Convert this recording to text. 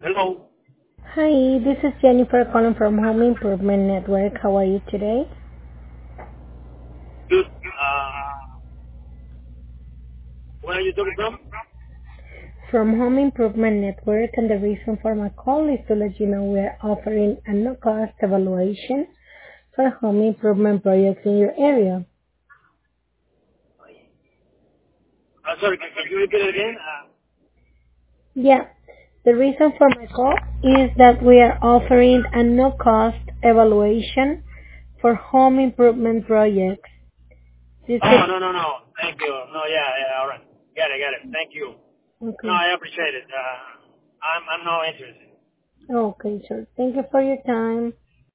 Hello. Hi, this is Jennifer calling from Home Improvement Network. How are you today? Good. Where are you talking from? From Home Improvement Network, and the reason for my call is to let you know we're offering a no-cost evaluation for home improvement projects in your area. Sorry, can you repeat it again? Yeah, the reason for my call is that we are offering a no-cost evaluation for home improvement projects. This Oh, no, is no, no. Thank you. No, yeah, all right. Got it. Thank you. No, okay. I appreciate it. I'm not interested. Okay, sure. Thank you for your time.